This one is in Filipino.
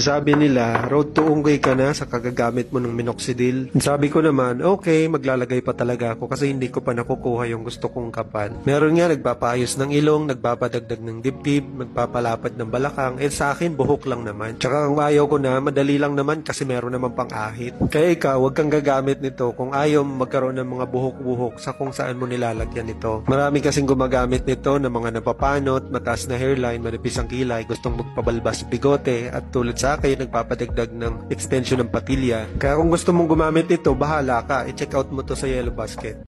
Sabi nila, road to unggoy ka na sa kagagamit mo ng minoxidil. Sabi ko naman, okay, maglalagay pa talaga ako kasi hindi ko pa nakukuha yung gusto kong kapal. Meron nga nagpapaayos ng ilong, nagpapadagdag ng dibdib, nagpapalapad ng balakang. Sa akin, buhok lang naman. Tsaka kung ayaw ko na, madali lang naman kasi meron naman pang ahit. Kaya ikaw, huwag kang gagamit nito kung ayaw magkaroon ng mga buhok-buhok sa kung saan mo nilalagyan ito. Marami kasing gumagamit nito ng mga napapanot, mataas na hairline, manipis ang kilay, gustong magpabalbas bigote, at tulad sa akin, nagpapadagdag ng extension ng patilya. Kaya kung gusto mong gumamit nito, bahala ka. I-check out mo to sa Yellow Basket.